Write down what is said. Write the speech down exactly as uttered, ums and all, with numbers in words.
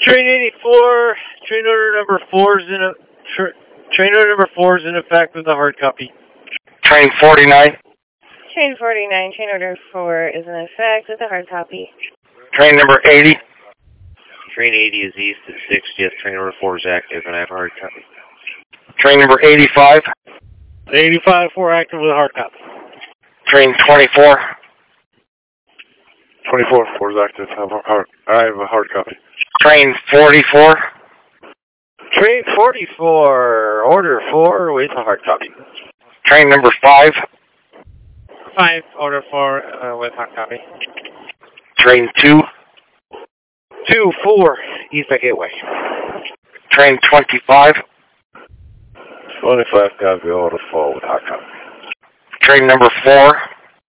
Train eighty-four, train order number four is in a, tra, train order number four is in effect with a hard copy. Train forty-nine. Train forty-nine, train order four is in effect with a hard copy. Train number eighty. Train eighty is east at sixtieth, train order four is active and I have a hard copy. Train number eighty-five. eighty-five four active with a hard copy. Train twenty-four. twenty-four, four is active. I have a hard, I have a hard copy. Train forty-four. Train forty-four, order four with a hard copy. Train number five. five, order four uh, with hard copy. Train two. two, four, East Bay Gateway. Train twenty-five. twenty-five copy, order four with hard copy. Train number four.